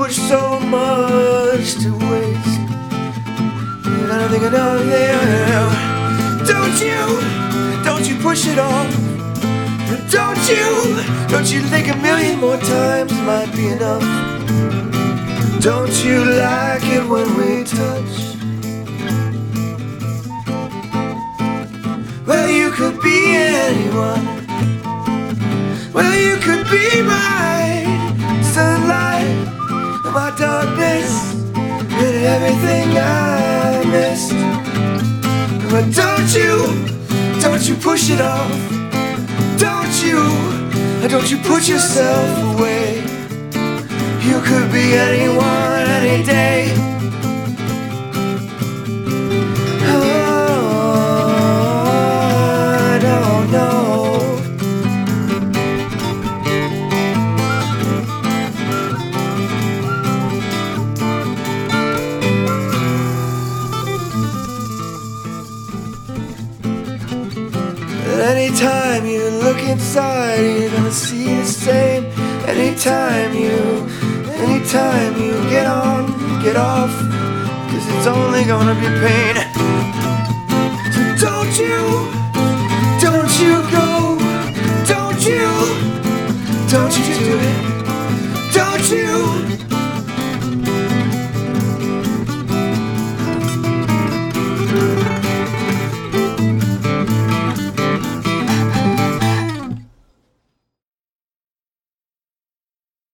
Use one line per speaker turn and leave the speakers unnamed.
push so much to waste. And I don't think I know, yeah. Don't you push it off. Don't you think a million more times might be enough? Don't you like it when we touch? Well, you could be anyone. Well, you could be my sunlight, my darkness, and everything I missed. But don't you push it off. Don't you put yourself away. You could be anyone, any day. Oh, I don't know. Anytime you look inside, you're gonna see the same. Anytime you get on, get off, 'cause it's only gonna be pain. So don't you go, don't you do it, don't you